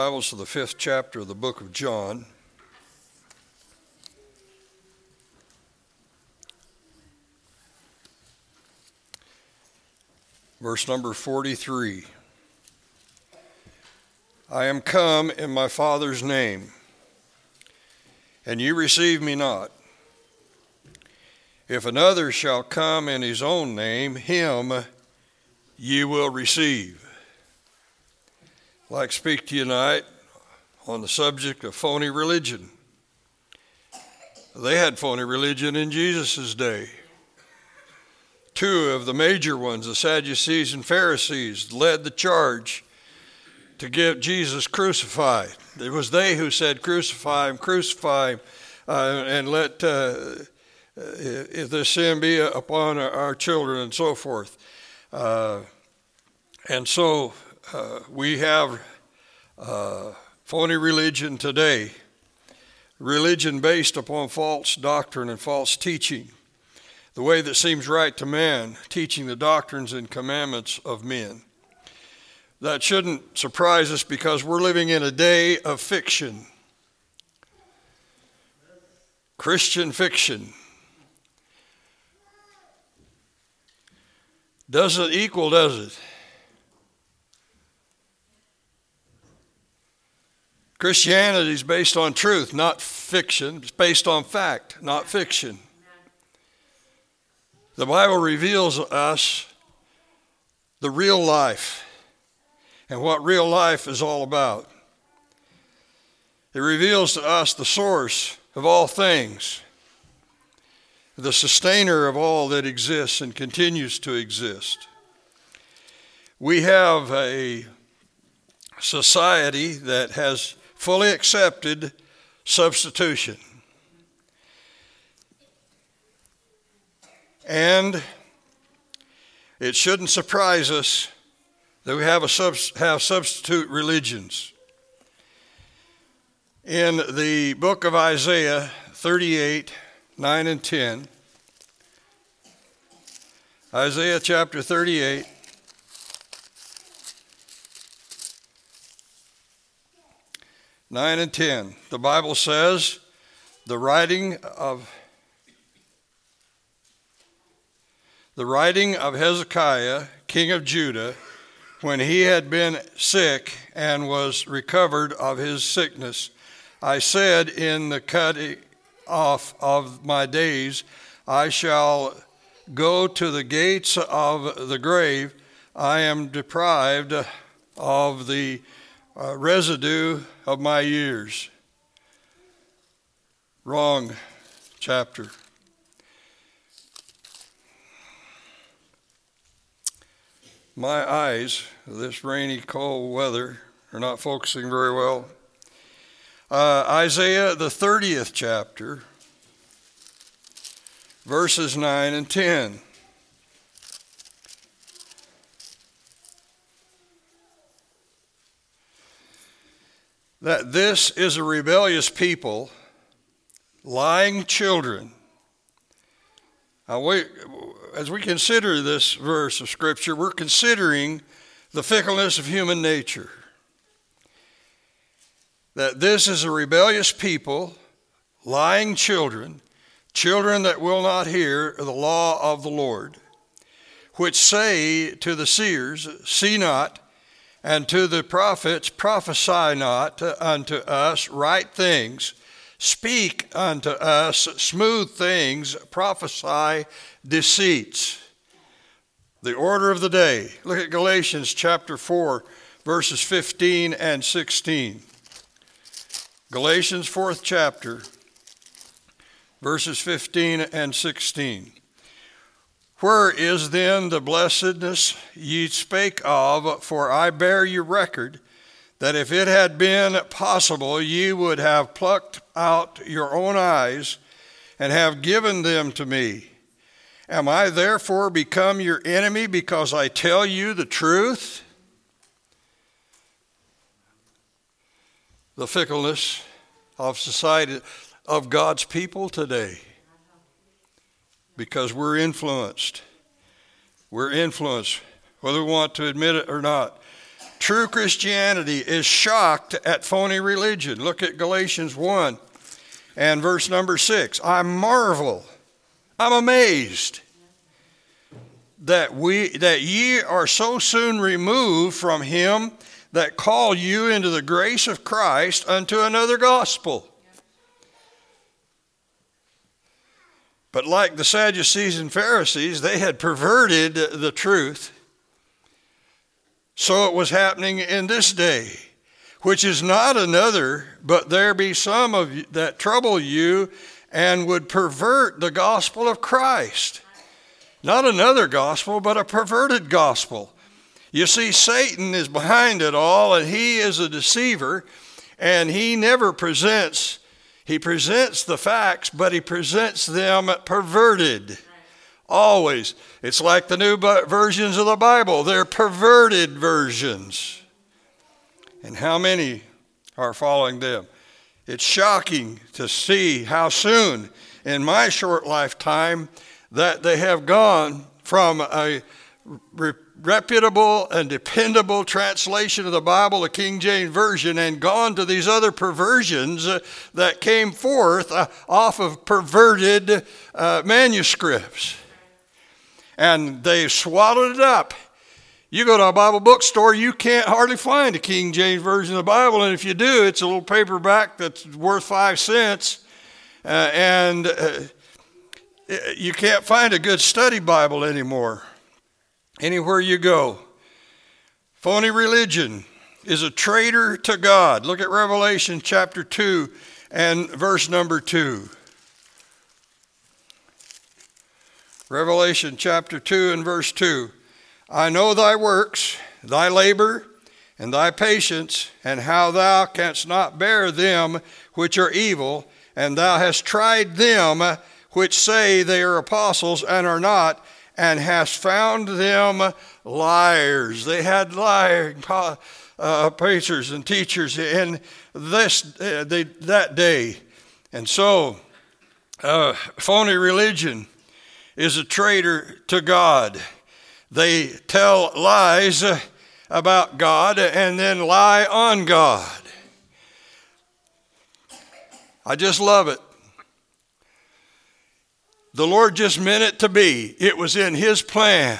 Bibles to the 5th chapter of the book of John. Verse number 43. I am come in my Father's name, and you receive me not. If another shall come in his own name, him ye will receive. I'd like to speak to you tonight on the subject of phony religion. They had phony religion in Jesus' day. Two of the major ones, the Sadducees and Pharisees, led the charge to get Jesus crucified. It was they who said, crucify him, and let the sin be upon our children, and so forth. We have phony religion today, religion based upon false doctrine and false teaching, the way that seems right to man, teaching the doctrines and commandments of men. That shouldn't surprise us because we're living in a day of fiction, Christian fiction. Doesn't equal, does it? Christianity is based on truth, not fiction. It's based on fact, not fiction. The Bible reveals to us the real life and what real life is all about. It reveals to us the source of all things, the sustainer of all that exists and continues to exist. We have a society that has fully accepted substitution. And it shouldn't surprise us that we have substitute religions. In the book of Isaiah 38, 9 and 10, Isaiah chapter 38, 9 and 10, the Bible says, the writing of Hezekiah, king of Judah, when he had been sick and was recovered of his sickness, I said in the cutting off of my days, I shall go to the gates of the grave. I am deprived of the residue of my years. Wrong chapter. My eyes, this rainy, cold weather, are not focusing very well. Isaiah, the 30th chapter, verses 9 and 10. That this is a rebellious people, lying children. Now, as we consider this verse of Scripture, we're considering the fickleness of human nature. That this is a rebellious people, lying children, children that will not hear the law of the Lord, which say to the seers, see not, and to the prophets, prophesy not unto us right things, speak unto us smooth things, prophesy deceits. The order of the day. Look at Galatians chapter 4, verses 15 and 16. Galatians 4th chapter, verses 15 and 16. Where is then the blessedness ye spake of? For I bear you record that if it had been possible, ye would have plucked out your own eyes and have given them to me. Am I therefore become your enemy because I tell you the truth? The fickleness of society, of God's people today. Because we're influenced. We're influenced, whether we want to admit it or not. True Christianity is shocked at phony religion. Look at Galatians 1 and verse number 6. I marvel, I'm amazed that ye are so soon removed from him that call you into the grace of Christ unto another gospel. But like the Sadducees and Pharisees, they had perverted the truth. So it was happening in this day, which is not another, but there be some of you that trouble you and would pervert the gospel of Christ. Not another gospel, but a perverted gospel. You see, Satan is behind it all, and he is a deceiver, and he never presents. He presents the facts, but he presents them perverted. Always. It's like the new versions of the Bible. They're perverted versions. And how many are following them? It's shocking to see how soon in my short lifetime that they have gone from a reputable and dependable translation of the Bible, the King James Version, and gone to these other perversions that came forth off of perverted manuscripts. And they swallowed it up. You go to a Bible bookstore, you can't hardly find a King James Version of the Bible, and if you do, it's a little paperback that's worth 5 cents, and you can't find a good study Bible anymore. Anywhere you go. Phony religion is a traitor to God. Look at Revelation chapter 2 and verse number 2. Revelation chapter 2 and verse 2. I know thy works, thy labor, and thy patience, and how thou canst not bear them which are evil, and thou hast tried them which say they are apostles and are not, and hast found them liars. They had lying preachers and teachers in that day. And so, phony religion is a traitor to God. They tell lies about God and then lie on God. I just love it. The Lord just meant it to be. It was in His plan.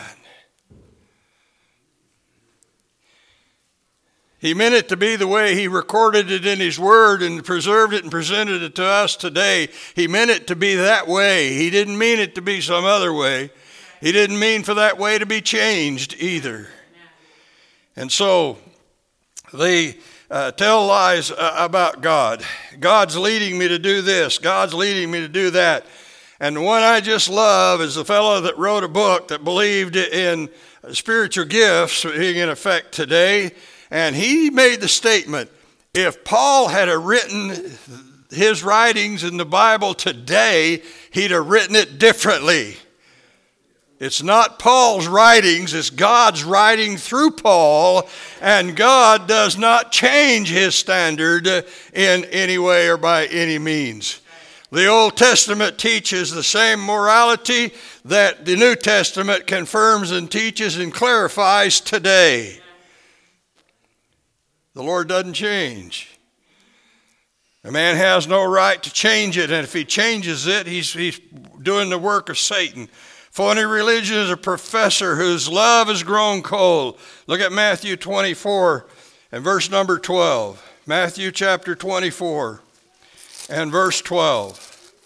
He meant it to be the way He recorded it in His Word and preserved it and presented it to us today. He meant it to be that way. He didn't mean it to be some other way. He didn't mean for that way to be changed either. And so they tell lies about God. God's leading me to do this. God's leading me to do that. And the one I just love is the fellow that wrote a book that believed in spiritual gifts being in effect today. And he made the statement, if Paul had written his writings in the Bible today, he'd have written it differently. It's not Paul's writings, it's God's writing through Paul, and God does not change His standard in any way or by any means. The Old Testament teaches the same morality that the New Testament confirms and teaches and clarifies today. The Lord doesn't change. A man has no right to change it, and if he changes it, he's doing the work of Satan. Phony religion is a professor whose love has grown cold. Look at Matthew 24 and verse number 12. Matthew chapter 24 and verse 12.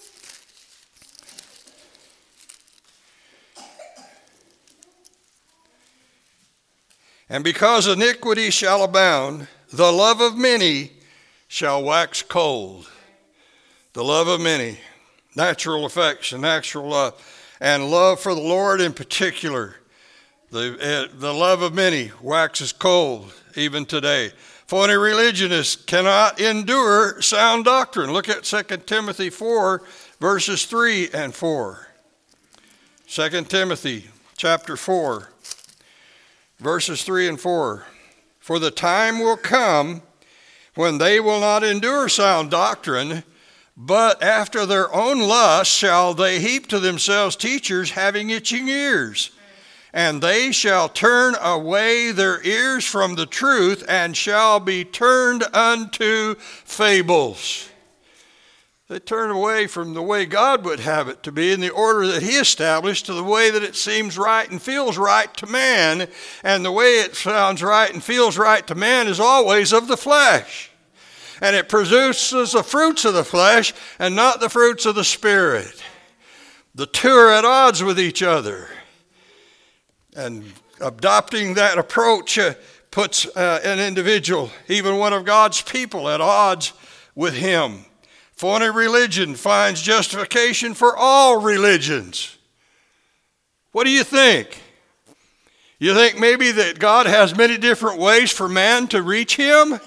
And because iniquity shall abound, the love of many shall wax cold. The love of many. Natural affection, natural love. And love for the Lord in particular. The love of many waxes cold even today. Phony religionists cannot endure sound doctrine. Look at 2 Timothy 4, verses 3 and 4. 2 Timothy chapter 4, verses 3 and 4. For the time will come when they will not endure sound doctrine, but after their own lust shall they heap to themselves teachers having itching ears. and they shall turn away their ears from the truth, and shall be turned unto fables. They turn away from the way God would have it to be in the order that he established to the way that it seems right and feels right to man. And the way it sounds right and feels right to man is always of the flesh. And it produces the fruits of the flesh and not the fruits of the Spirit. The two are at odds with each other. And adopting that approach puts an individual, even one of God's people, at odds with him. Phony religion finds justification for all religions. What do you think? You think maybe that God has many different ways for man to reach him?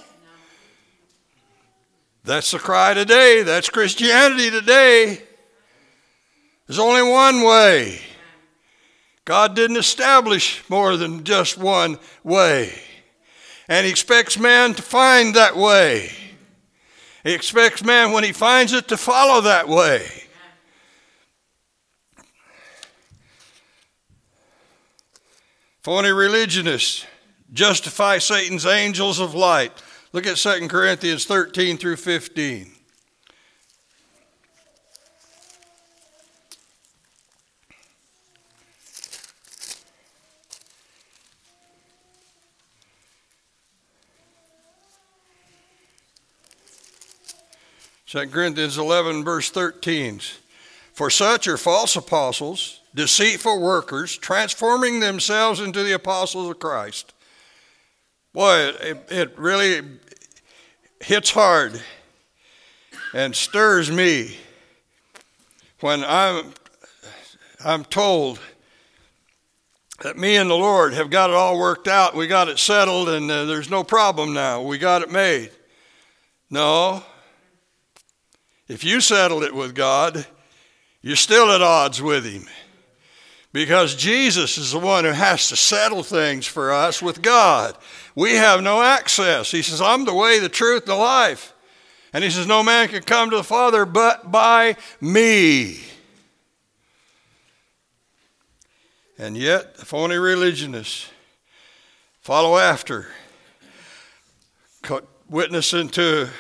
That's the cry today. That's Christianity today. There's only one way. God didn't establish more than just one way. And he expects man to find that way. He expects man, when he finds it, to follow that way. Phony religionists justify Satan's angels of light. Look at 2 Corinthians 13 through 15. 2 Corinthians 11, verse 13. For such are false apostles, deceitful workers, transforming themselves into the apostles of Christ. Boy, it really hits hard and stirs me when I'm told that me and the Lord have got it all worked out. We got it settled, and there's no problem now. We got it made. No. If you settled it with God, you're still at odds with him. Because Jesus is the one who has to settle things for us with God. We have no access. He says, I'm the way, the truth, and the life. And he says, no man can come to the Father but by me. And yet, the phony religionists follow after. Witnessing to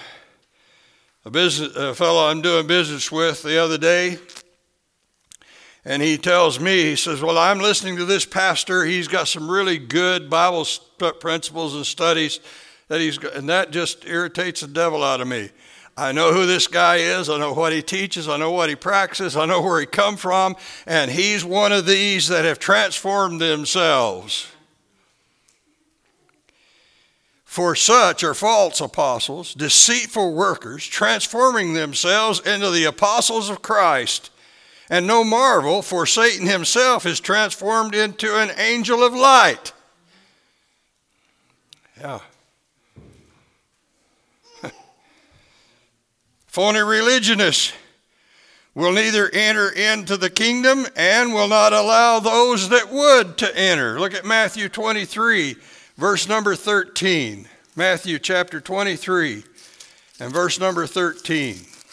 a fellow I'm doing business with the other day, and he tells me, he says, well, I'm listening to this pastor. He's got some really good Bible principles and studies that he's got, and that just irritates the devil out of me. I know who this guy is. I know what he teaches. I know what he practices. I know where he come from, and he's one of these that have transformed themselves. For such are false apostles, deceitful workers, transforming themselves into the apostles of Christ. And no marvel, for Satan himself is transformed into an angel of light. Yeah. Phony religionists will neither enter into the kingdom and will not allow those that would to enter. Look at Matthew 23. Verse number 13, Matthew chapter 23 and verse number 13.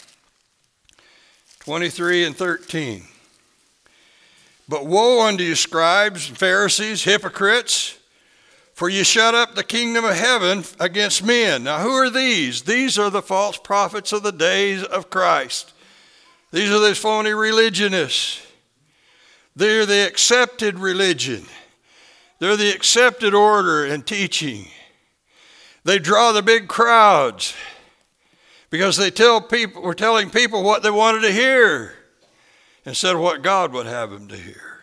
23 and 13. But woe unto you, scribes, Pharisees, hypocrites, for you shut up the kingdom of heaven against men. Now who are these? These are the false prophets of the days of Christ. These are these phony religionists. They're the accepted religion. They're the accepted order and teaching. They draw the big crowds because they were telling people what they wanted to hear instead of what God would have them to hear.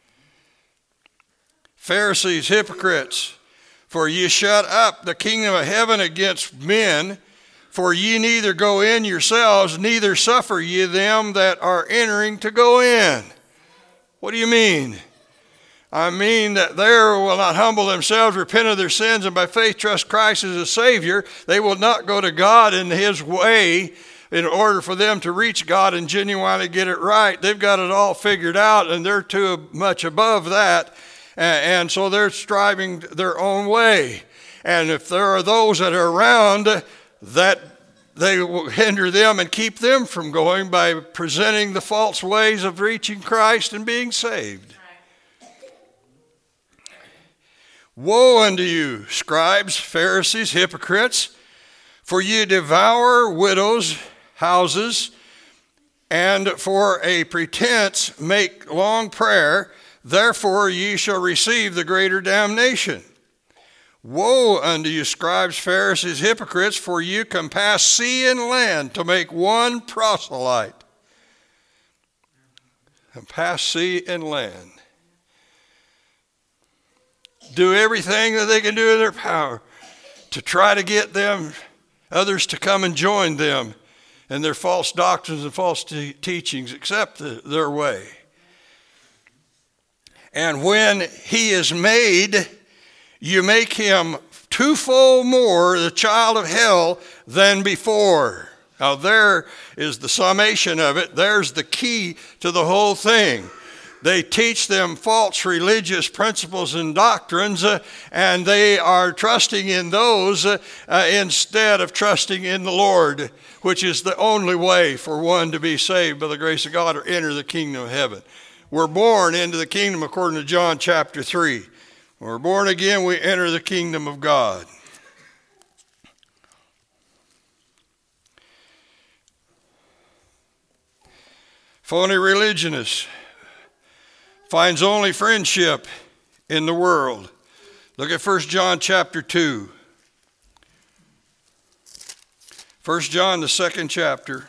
Pharisees, hypocrites, for ye shut up the kingdom of heaven against men, for ye neither go in yourselves, neither suffer ye them that are entering to go in. What do you mean? I mean that they will not humble themselves, repent of their sins, and by faith trust Christ as a Savior. They will not go to God in his way in order for them to reach God and genuinely get it right. They've got it all figured out, and they're too much above that. And so they're striving their own way. And if there are those that are around, that they will hinder them and keep them from going by presenting the false ways of reaching Christ and being saved. Woe unto you, scribes, Pharisees, hypocrites, for ye devour widows' houses, and for a pretense make long prayer, therefore ye shall receive the greater damnation. Woe unto you, scribes, Pharisees, hypocrites, for you compass sea and land to make one proselyte. Compass sea and land. Do everything that they can do in their power to try to get others to come and join them in their false doctrines and false teachings, accept their way. And when he is made, you make him twofold more the child of hell than before. Now there is the summation of it. There's the key to the whole thing. They teach them false religious principles and doctrines, and they are trusting in those instead of trusting in the Lord, which is the only way for one to be saved by the grace of God or enter the kingdom of heaven. We're born into the kingdom according to John chapter 3. When we're born again, we enter the kingdom of God. Phony religionist finds only friendship in the world. Look at 1 John chapter 2. 1 John, the second chapter.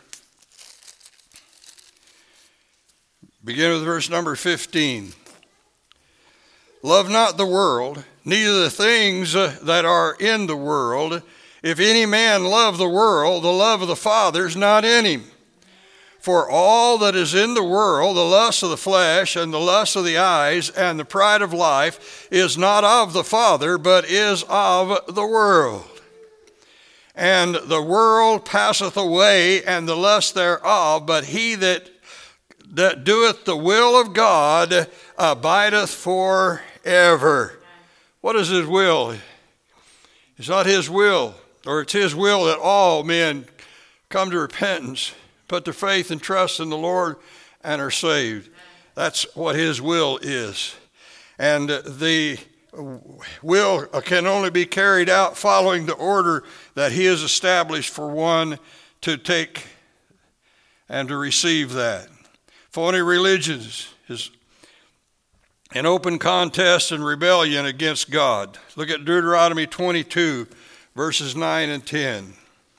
Begin with verse number 15. Love not the world, neither the things that are in the world. If any man love the world, the love of the Father is not in him. For all that is in the world, the lust of the flesh and the lust of the eyes and the pride of life, is not of the Father, but is of the world. And the world passeth away, and the lust thereof, but he that doeth the will of God abideth forever. What is his will? It's not his will, or it's his will that all men come to repentance, put their faith and trust in the Lord, and are saved. That's what his will is. And the will can only be carried out following the order that he has established for one to take and to receive that. Phony religions is an open contest and rebellion against God. Look at Deuteronomy 22, verses 9 and 10.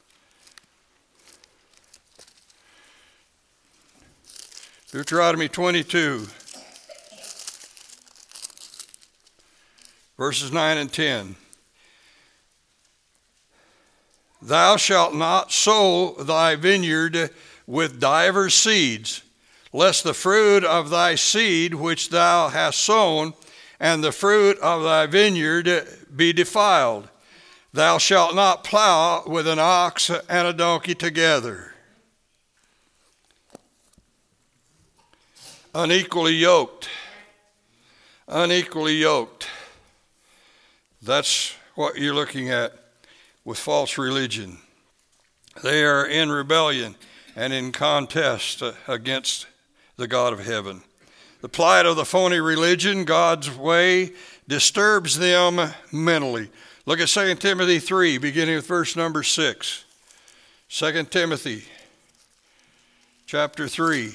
Deuteronomy 22, verses 9 and 10. Thou shalt not sow thy vineyard with divers seeds, lest the fruit of thy seed which thou hast sown and the fruit of thy vineyard be defiled. Thou shalt not plow with an ox and a donkey together. Unequally yoked. Unequally yoked. That's what you're looking at with false religion. They are in rebellion and in contest against the God of heaven. The plight of the phony religion, God's way, disturbs them mentally. Look at 2 Timothy 3, beginning with verse number 6. 2 Timothy chapter 3.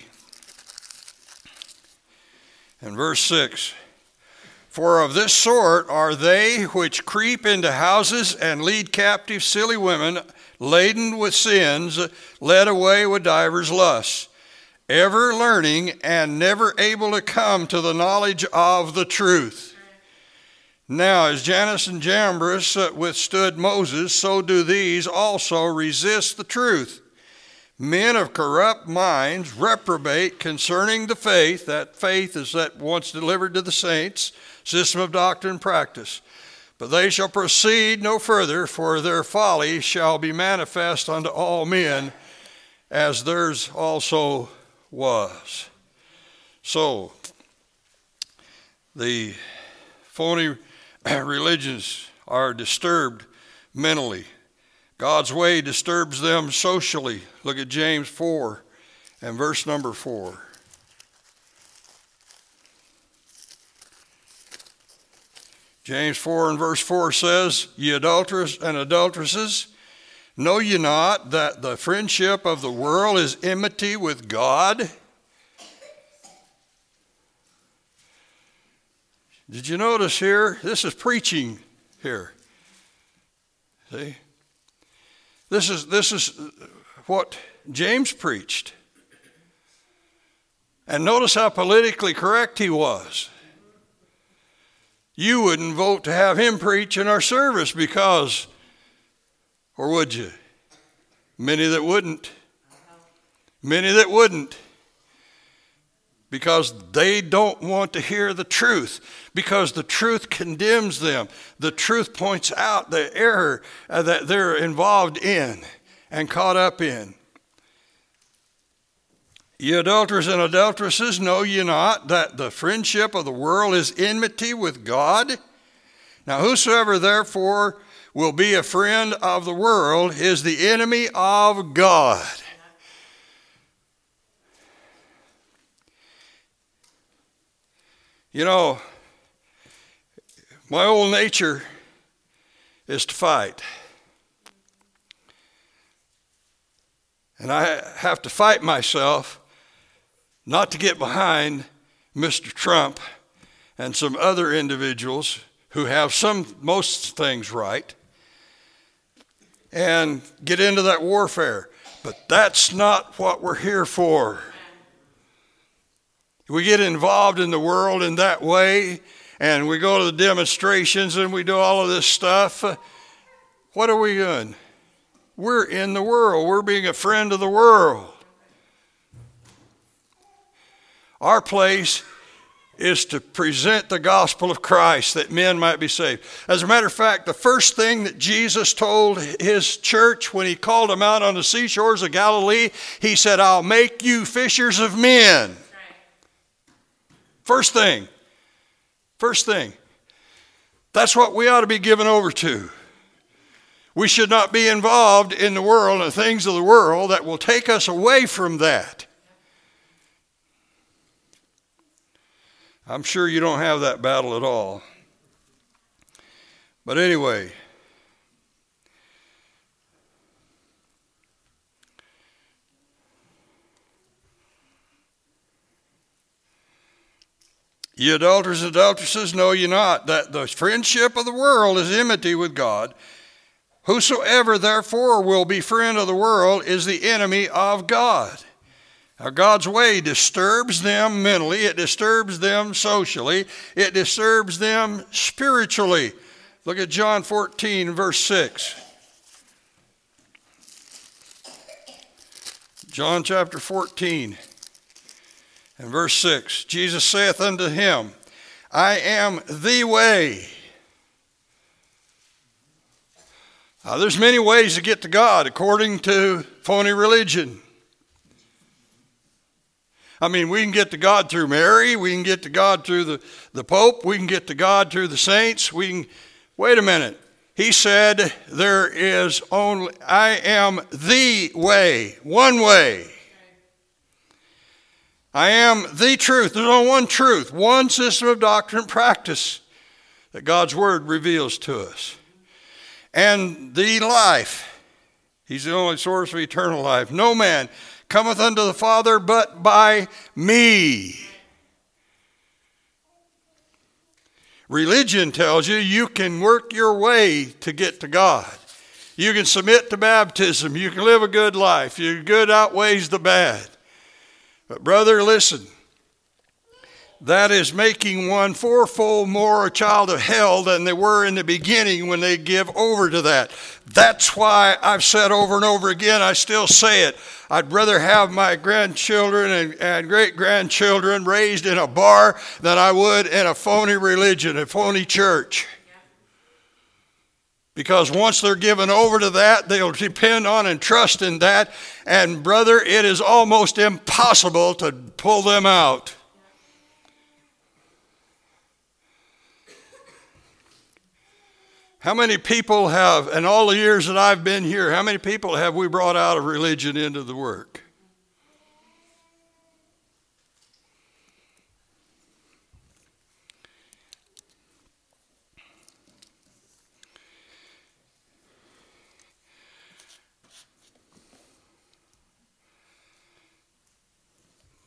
And verse 6, for of this sort are they which creep into houses and lead captive silly women, laden with sins, led away with divers lusts, ever learning and never able to come to the knowledge of the truth. Now, as Jannes and Jambres withstood Moses, so do these also resist the truth. Men of corrupt minds reprobate concerning the faith. That faith is that once delivered to the saints, system of doctrine and practice. But they shall proceed no further, for their folly shall be manifest unto all men, as theirs also was. So, the phony religions are disturbed mentally. God's way disturbs them socially. Look at James 4 and verse number 4. James 4 and verse 4 says, "Ye adulterers and adulteresses, know ye not that the friendship of the world is enmity with God?" Did you notice here? This is preaching here. See? This is what James preached. And notice how politically correct he was. You wouldn't vote to have him preach in our service because, or would you? Many that wouldn't. Many that wouldn't. Because they don't want to hear the truth. Because the truth condemns them. The truth points out the error that they're involved in and caught up in. "Ye adulterers and adulteresses, know ye not that the friendship of the world is enmity with God? Now whosoever therefore will be a friend of the world is the enemy of God." You know, my old nature is to fight. And I have to fight myself not to get behind Mr. Trump and some other individuals who have most things right and get into that warfare. But that's not what we're here for. We get involved in the world in that way, and we go to the demonstrations and we do all of this stuff. What are we doing? We're in the world. We're being a friend of the world. Our place is to present the gospel of Christ that men might be saved. As a matter of fact, the first thing that Jesus told his church when he called them out on the seashores of Galilee, he said, "I'll make you fishers of men." First thing. First thing. That's what we ought to be given over to. We should not be involved in the world and the things of the world that will take us away from that. I'm sure you don't have that battle at all. But anyway, "Ye adulterers and adulteresses, know ye not that the friendship of the world is enmity with God? Whosoever therefore will be friend of the world is the enemy of God." Now, God's way disturbs them mentally. It disturbs them socially. It disturbs them spiritually. Look at John 14, verse 6. John chapter 14 and verse 6. "Jesus saith unto him, I am the way." Now, there's many ways to get to God according to phony religion. I mean, we can get to God through Mary. We can get to God through the Pope. We can get to God through the saints. Wait a minute. He said there is only, I am the way, one way. I am the truth. There's only one truth, one system of doctrine and practice that God's Word reveals to us. And the life. He's the only source of eternal life. "No man cometh unto the Father but by me." Religion tells you you can work your way to get to God. You can submit to baptism. You can live a good life. Your good outweighs the bad. But brother, listen. That is making one fourfold more a child of hell than they were in the beginning when they give over to that. That's why I've said over and over again, I still say it, I'd rather have my grandchildren and great-grandchildren raised in a bar than I would in a phony religion, a phony church. Because once they're given over to that, they'll depend on and trust in that. And brother, it is almost impossible to pull them out. How many people have, in all the years that I've been here, how many people have we brought out of religion into the work?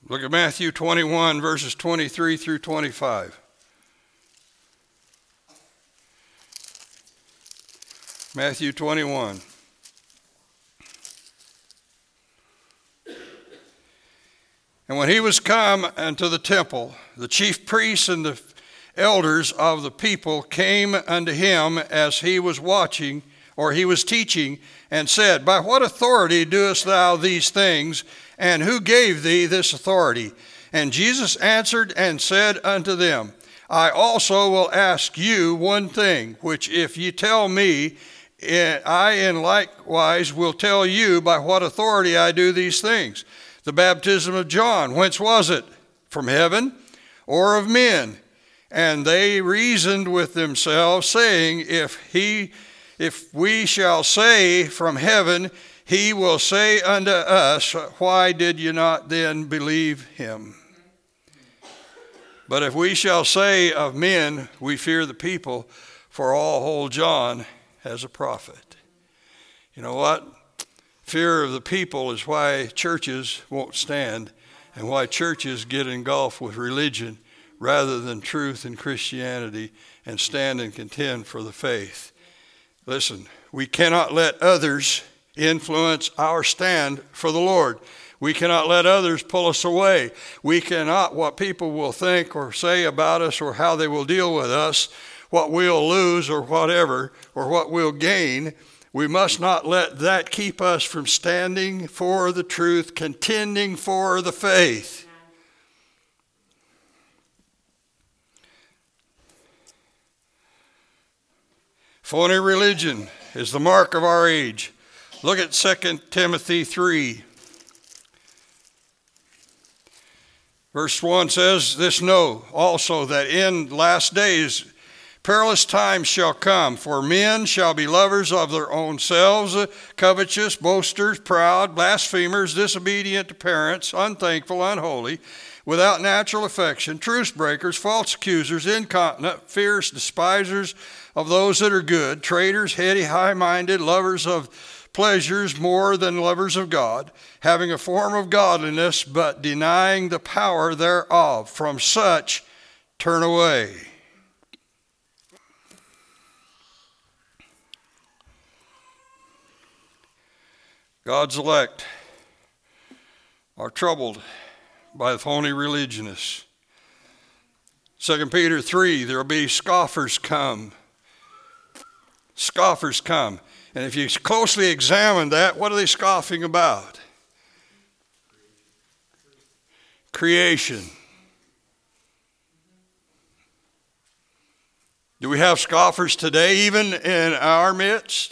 Look at Matthew 21, verses 23 through 25. Matthew 21. And when he was come unto the temple, the chief priests and the elders of the people came unto him as he was watching, or he was teaching, and said, By what authority doest thou these things, and who gave thee this authority? And Jesus answered and said unto them, I also will ask you one thing, which if ye tell me, I in likewise will tell you by what authority I do these things. The baptism of John, whence was it? From heaven or of men? And they reasoned with themselves, saying, If we shall say from heaven, he will say unto us, Why did you not then believe him? But if we shall say of men, we fear the people, for all hold John as a prophet. You know what? Fear of the people is why churches won't stand and why churches get engulfed with religion rather than truth and Christianity and stand and contend for the faith. Listen, we cannot let others influence our stand for the Lord. We cannot let others pull us away. We cannot, what people will think or say about us or how they will deal with us, what we'll lose or whatever, or what we'll gain, we must not let that keep us from standing for the truth, contending for the faith. Phony religion is the mark of our age. Look at 2 Timothy 3. Verse 1 says, This know also that in last days perilous times shall come, for men shall be lovers of their own selves, covetous, boasters, proud, blasphemers, disobedient to parents, unthankful, unholy, without natural affection, truce breakers, false accusers, incontinent, fierce, despisers of those that are good, traitors, heady, high-minded, lovers of pleasures more than lovers of God, having a form of godliness, but denying the power thereof. From such turn away. God's elect are troubled by the phony religionists. 2 Peter 3, there will be scoffers come. Scoffers come. And if you closely examine that, what are they scoffing about? Creation. Do we have scoffers today, even in our midst,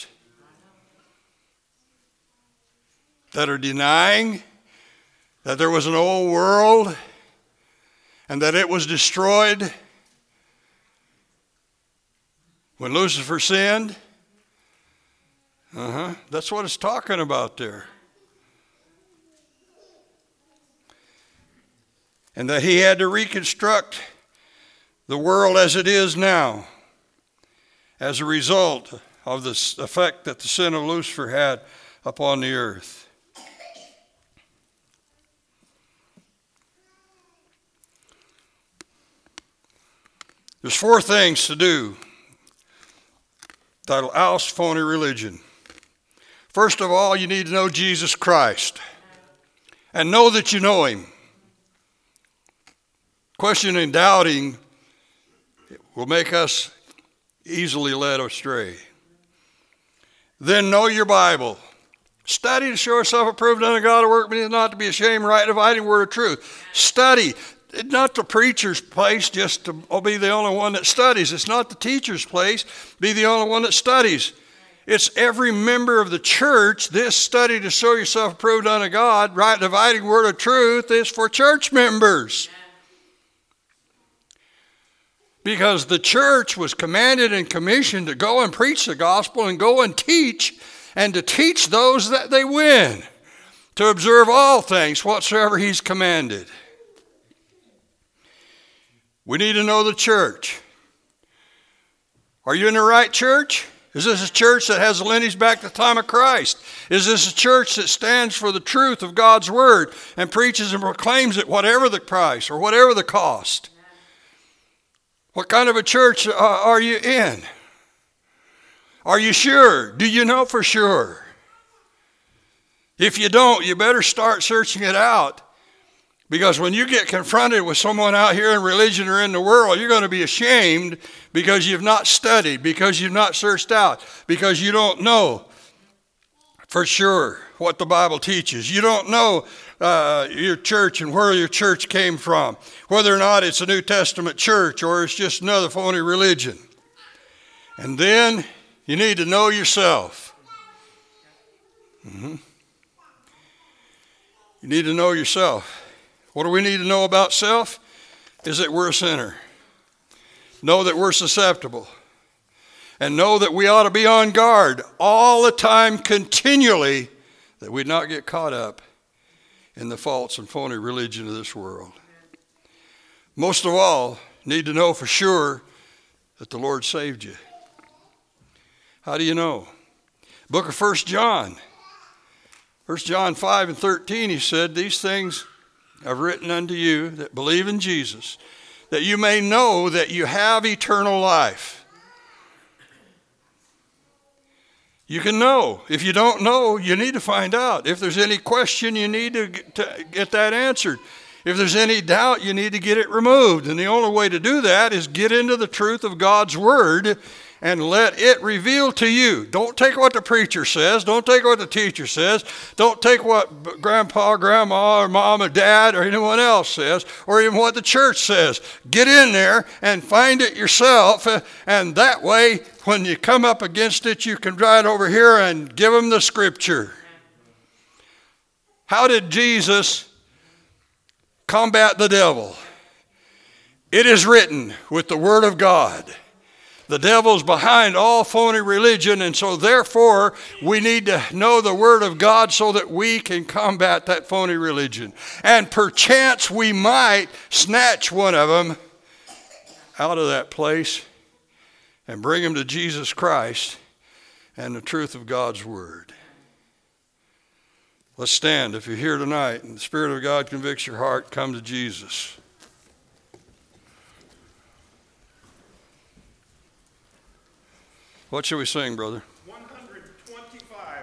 that are denying that there was an old world and that it was destroyed when Lucifer sinned? That's what it's talking about there. And that he had to reconstruct the world as it is now as a result of the effect that the sin of Lucifer had upon the earth. There's 4 things to do that'll oust phony religion. First of all, you need to know Jesus Christ and know that you know him. Questioning and doubting will make us easily led astray. Then know your Bible. Study to show yourself approved unto God, a workman not to be ashamed, right dividing word of truth. Study. It's not the preacher's place just to be the only one that studies. It's not the teacher's place, be the only one that studies. It's every member of the church. This study to show yourself approved unto God, right dividing word of truth, is for church members. Because the church was commanded and commissioned to go and preach the gospel and go and teach, and to teach those that they win, to observe all things whatsoever he's commanded. We need to know the church. Are you in the right church? Is this a church that has a lineage back to the time of Christ? Is this a church that stands for the truth of God's word and preaches and proclaims it whatever the price or whatever the cost? What kind of a church are you in? Are you sure? Do you know for sure? If you don't, you better start searching it out. Because when you get confronted with someone out here in religion or in the world, you're going to be ashamed because you've not studied, because you've not searched out, because you don't know for sure what the Bible teaches. You don't know your church and where your church came from, whether or not it's a New Testament church or it's just another phony religion. And then you need to know yourself. You need to know yourself. What do we need to know about self? Is that we're a sinner. Know that we're susceptible. And know that we ought to be on guard all the time, continually, that we not get caught up in the false and phony religion of this world. Most of all, need to know for sure that the Lord saved you. How do you know? Book of 1 John. 1 John 5 and 13, he said, "These things I've written unto you that believe in Jesus, that you may know that you have eternal life." You can know. If you don't know, you need to find out. If there's any question, you need to get that answered. If there's any doubt, you need to get it removed. And the only way to do that is get into the truth of God's word and let it reveal to you. Don't take what the preacher says. Don't take what the teacher says. Don't take what grandpa, grandma, or mom, or dad, or anyone else says, or even what the church says. Get in there and find it yourself, and that way, when you come up against it, you can drive it over here and give them the scripture. How did Jesus combat the devil? It is written with the word of God. The devil's behind all phony religion, and so therefore we need to know the word of God so that we can combat that phony religion. And perchance we might snatch one of them out of that place and bring him to Jesus Christ and the truth of God's word. Let's stand. If you're here tonight and the Spirit of God convicts your heart, come to Jesus. What should we sing, brother? 125.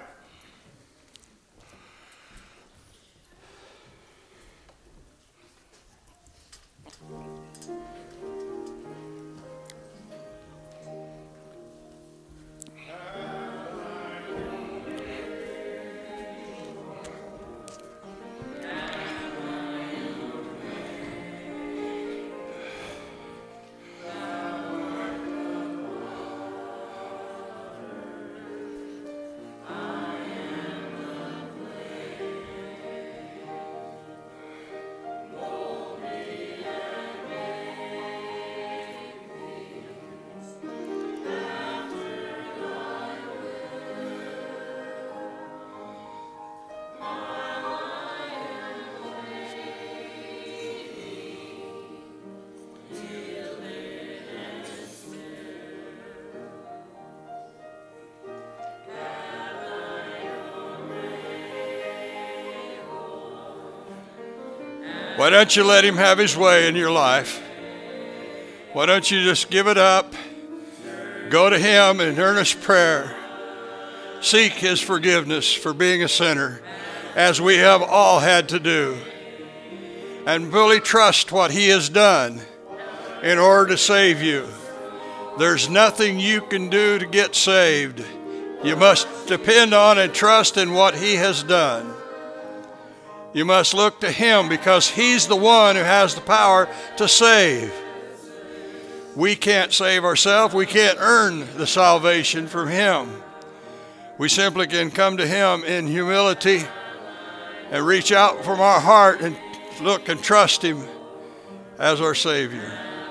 Why don't you let him have his way in your life? Why don't you just give it up? Go to him in earnest prayer. Seek his forgiveness for being a sinner, as we have all had to do. And fully trust what he has done in order to save you. There's nothing you can do to get saved. You must depend on and trust in what he has done. You must look to him because he's the one who has the power to save. We can't save ourselves. We can't earn the salvation from him. We simply can come to him in humility and reach out from our heart and look and trust him as our Savior.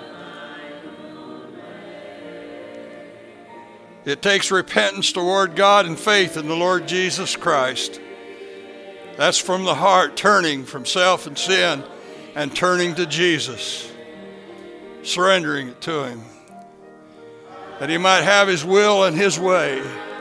It takes repentance toward God and faith in the Lord Jesus Christ. That's from the heart, turning from self and sin and turning to Jesus, surrendering it to him. that he might have his will and his way.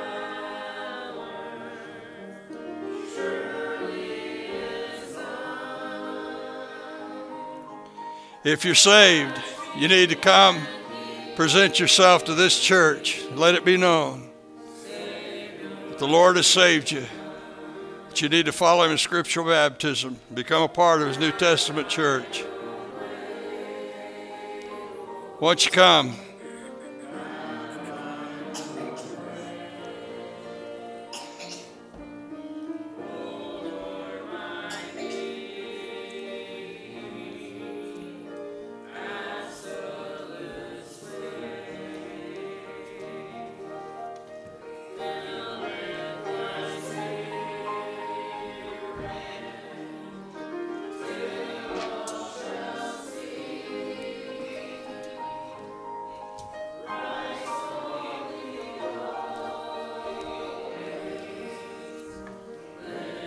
If you're saved, you need to come present yourself to this church. Let it be known that the Lord has saved you, that you need to follow him in scriptural baptism, become a part of his New Testament church. Won't you come?